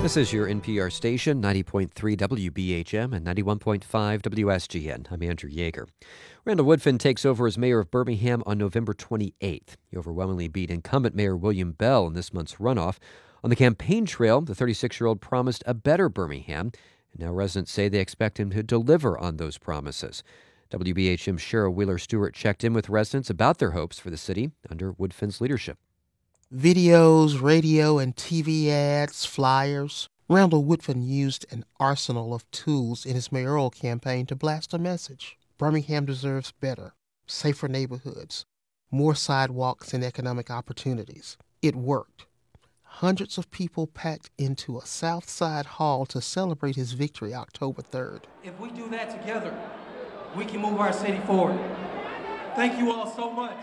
This is your NPR station, 90.3 WBHM and 91.5 WSGN. I'm Andrew Yeager. Randall Woodfin takes over as mayor of Birmingham on November 28th. He overwhelmingly beat incumbent Mayor William Bell in this month's runoff. On the campaign trail, the 36-year-old promised a better Birmingham, and now residents say they expect him to deliver on those promises. WBHM's Cheryl Wheeler-Stewart checked in with residents about their hopes for the city under Woodfin's leadership. Videos, radio, and TV ads, flyers. Randall Woodfin used an arsenal of tools in his mayoral campaign to blast a message. Birmingham deserves better, safer neighborhoods, more sidewalks and economic opportunities. It worked. Hundreds of people packed into a South Side hall to celebrate his victory October 3rd. If we do that together, we can move our city forward. Thank you all so much.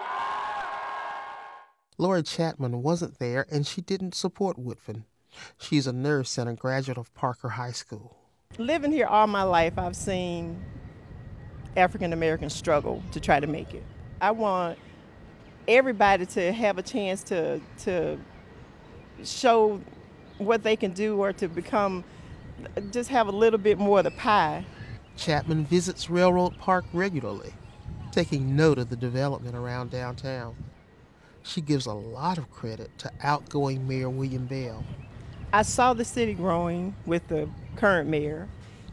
Lori Chapman wasn't there, and she didn't support Woodfin. She's a nurse and a graduate of Parker High School. Living here all my life, I've seen African Americans struggle to try to make it. I want everybody to have a chance to show what they can do or to become, just have a little bit more of the pie. Chapman visits Railroad Park regularly, taking note of the development around downtown. She gives a lot of credit to outgoing Mayor William Bell. I saw the city growing with the current mayor,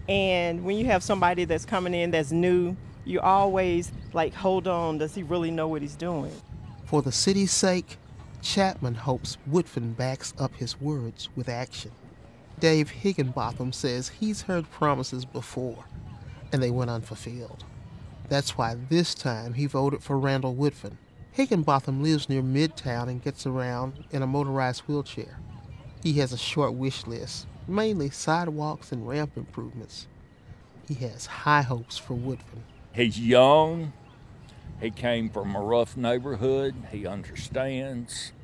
and when you have somebody that's coming in that's new, you always hold on, does he really know what he's doing? For the city's sake, Chapman hopes Woodfin backs up his words with action. Dave Higginbotham says he's heard promises before, and they went unfulfilled. That's why this time he voted for Randall Woodfin. Higginbotham lives near Midtown and gets around in a motorized wheelchair. He has a short wish list, mainly sidewalks and ramp improvements. He has high hopes for Woodfin. He's young. He came from a rough neighborhood. He understands.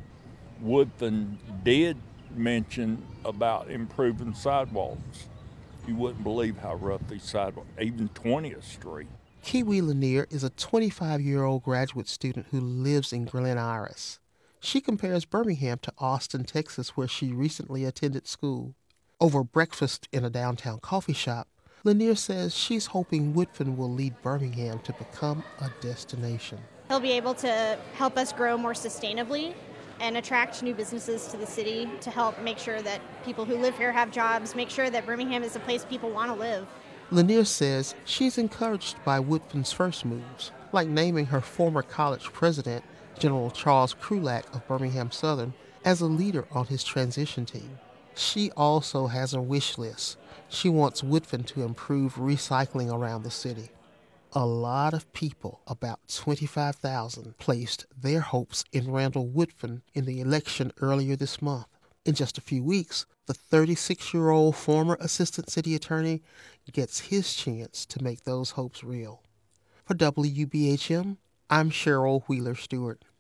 Woodfin did mention about improving sidewalks. You wouldn't believe how rough these sidewalks, even 20th Street. Kiwi Lanier is a 25-year-old graduate student who lives in Glen Iris. She compares Birmingham to Austin, Texas, where she recently attended school. Over breakfast in a downtown coffee shop, Lanier says she's hoping Woodfin will lead Birmingham to become a destination. He'll be able to help us grow more sustainably and attract new businesses to the city to help make sure that people who live here have jobs, make sure that Birmingham is a place people want to live. Lanier says she's encouraged by Woodfin's first moves, like naming her former college president, General Charles Krulak of Birmingham Southern, as a leader on his transition team. She also has a wish list. She wants Woodfin to improve recycling around the city. A lot of people, about 25,000, placed their hopes in Randall Woodfin in the election earlier this month. In just a few weeks, the 36-year-old former assistant city attorney gets his chance to make those hopes real. For WBHM, I'm Cheryl Wheeler-Stewart.